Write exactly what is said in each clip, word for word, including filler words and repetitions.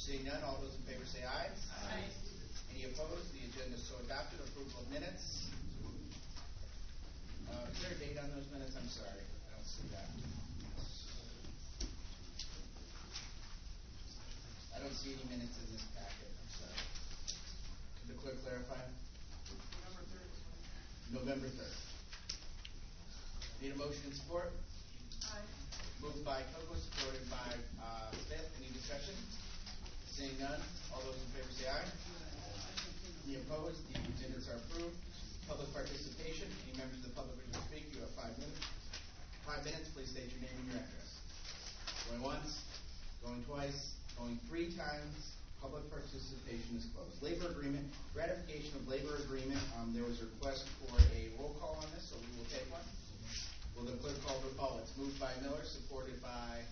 Seeing none, all those in favor say aye. Aye. Any opposed? The agenda is so adopted. Approval of minutes. Uh, is there a date on those minutes? I'm sorry, I don't see that. I don't see any minutes in this packet. I'm sorry. Could the clerk clarify? November third. November third. Need a motion and support? Aye. Moved by Coco, supported by uh, Smith. Any discussion? Seeing none, all those in favor say aye. Any opposed? The agendas are approved. Public participation. Any members of the public wishing to speak, you have five minutes. Five minutes, please state your name and your address. Going once, going twice, going three times. Public participation is closed. Labor agreement, ratification of labor agreement. Um, there was a request for a roll call on this, so we will take one. Will the clerk call the roll? It's moved by Miller, supported by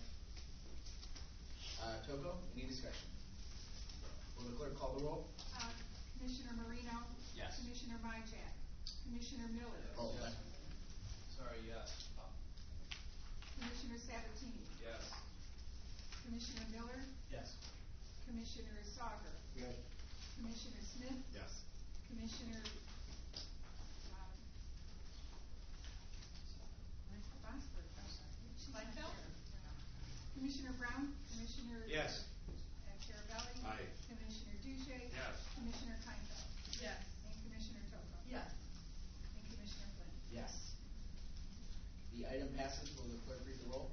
uh, Togo. Any discussion? Will the clerk call the roll? Uh, Commissioner Marino. Yes. Commissioner Myjack. Commissioner Miller. Oh, Yes. Sorry, yes. Oh. Commissioner Sabatini. Yes. Commissioner Miller. Yes. Commissioner Sauger. Yes. Commissioner Smith. Yes. Commissioner um, Bosford. Kleinfeld. Commissioner Brown. Commissioner. Yes. And Carabelli. Aye. Commissioner Duche. Yes. Commissioner Kleinfeld. Yes. And Commissioner Togo. Yes. And Commissioner Flynn. Yes. The item passes. Will the clerk read the roll?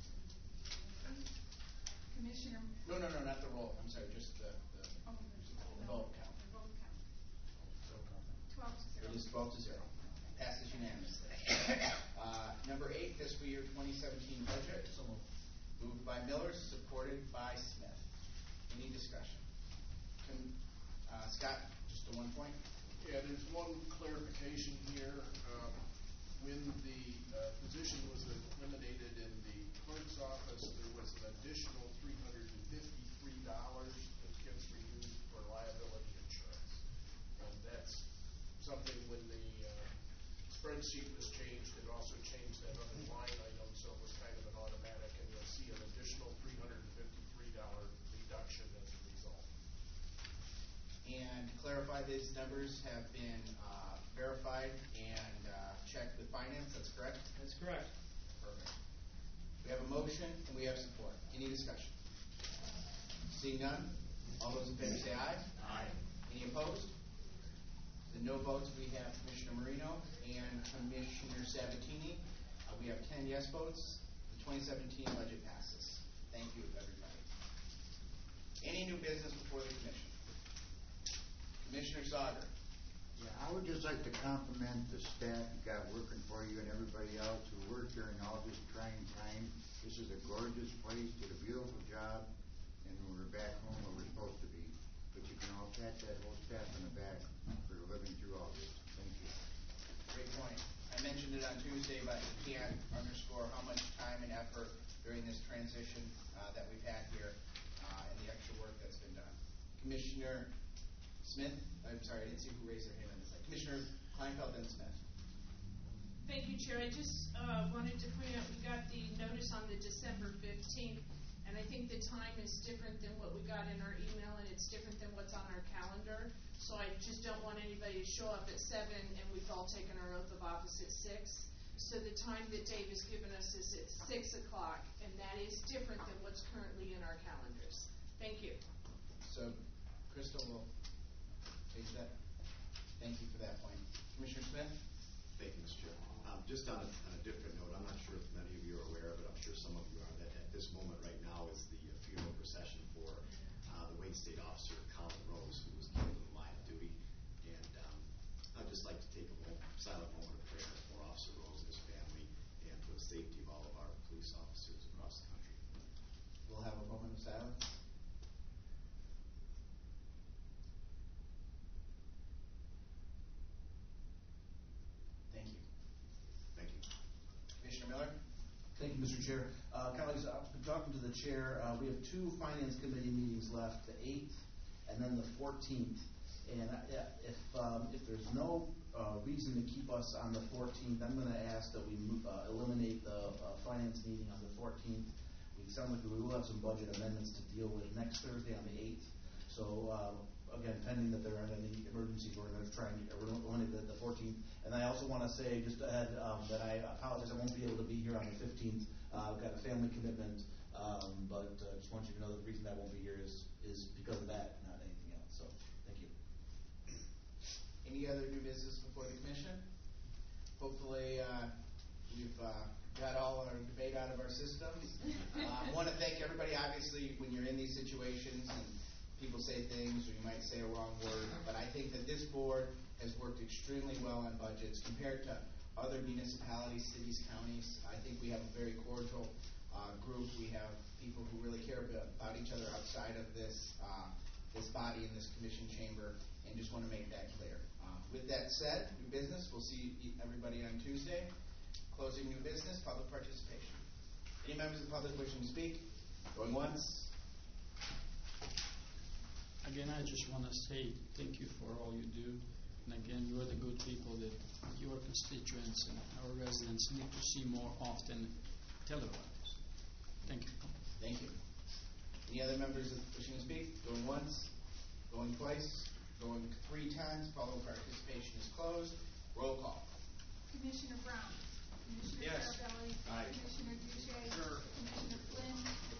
Commissioner. No, no, no, not the roll. I'm sorry, just the, the, Oh, the no, vote count. The vote count. Twelve to zero. It is twelve to zero. Passes unanimously. Uh, number eight, fiscal year twenty seventeen budget. So moved. Moved by Miller, supported by Smith. Any discussion? Can, uh, Scott, just to one point? Yeah, there's one clarification here. Um, when the uh, position was eliminated in the clerk's office, there was an additional three hundred fifty-three dollars that gets reused for liability insurance. And that's something when the uh, spreadsheet was changed, it also changed that other line item, so it was kind of an automatic, and you'll see an additional three hundred fifty-three dollars reduction as a result. And to clarify, these numbers have been uh, verified and uh, checked with finance. That's correct? That's correct. Perfect. We have a motion and we have support. Any discussion? Seeing none, all those in favor say aye. Aye. Any opposed? The no votes, we have Commissioner Marino and Commissioner Sabatini. Uh, we have ten yes votes. The twenty seventeen budget passes. Thank you, everybody. Any new business before the commission? Commissioner Sauger. Yeah, I would just like to compliment the staff you got working for you and everybody else who worked during all this trying time. This is a gorgeous place, did a beautiful job, and we're back home where we're supposed to be. But you can all pat that whole staff on the back for living through all this. Thank you. Great point. I mentioned it on Tuesday, but you can't underscore how much time and effort during this transition uh, that we've had here uh, and the extra work that's been done. Commissioner Smith, I'm sorry, I didn't see who raised their hand on this side. Commissioner Kleinfeld and Smith. Thank you, Chair. I just uh, wanted to point out we got the notice on the December fifteenth, and I think the time is different than what we got in our email, and it's different than what's on our calendar. So I just don't want anybody to show up at seven and we've all taken our oath of office at six. So the time that Dave has given us is at six o'clock, and that is different than what's currently in our calendars. Thank you. So Crystal will take that. Thank you for that point. Commissioner Smith? Thank you, Mister Chair. Um, just on a, on a different note, I'm not sure if many of you are aware, but I'm sure some of you are, that at this moment right now is the uh, funeral procession for uh, the Wayne State officer, Colin Rose, who was killed in the line of duty. And um, I'd just like to take a moment, silent moment of prayer for Officer Rose and his family and for the safety of all of our police officers across the country. We'll have a moment of silence. Thank you. Thank you. Commissioner Miller? Thank you, Mister Chair. Uh, colleagues, I've been talking to the chair. Uh, we have two finance committee meetings left, the eighth and then the fourteenth. And uh, if um, if there's no uh, reason to keep us on the fourteenth, I'm going to ask that we move, uh, eliminate the uh, finance meeting on the fourteenth. We sound like we will have some budget amendments to deal with next next Thursday on the eighth. So, um, again, pending that there aren't any emergencies, we're gonna try and, we're only the, the fourteenth. And I also wanna say, just ahead, um, that I apologize, I won't be able to be here on the fifteenth. Uh, I've got a family commitment, um, but, uh, just want you to know that the reason I won't be here is, is because of that, not anything else, so, thank you. Any other new business before the commission? Hopefully, uh, we've, uh, got all our debate out of our systems. I uh, want to thank everybody. Obviously, when you're in these situations and people say things or you might say a wrong word, but I think that this board has worked extremely well on budgets compared to other municipalities, cities, counties. I think we have a very cordial uh, group. We have people who really care about each other outside of this uh, this body in this commission chamber, and just want to make that clear. Uh, with that said, new business. We'll see everybody on Tuesday. Closing new business, public participation. Any members of the public wishing to speak? Going once? Again, I just want to say thank you for all you do. And again, you are the good people that your constituents and our residents need to see more often televised. Thank you. Thank you. Any other members of wishing to speak? Going once? Going twice? Going three times? Public participation is closed. Roll call. Commissioner Brown. Commissioner Yes. Carabelli. Aye. Commissioner Duche. Sure. Commissioner Flynn.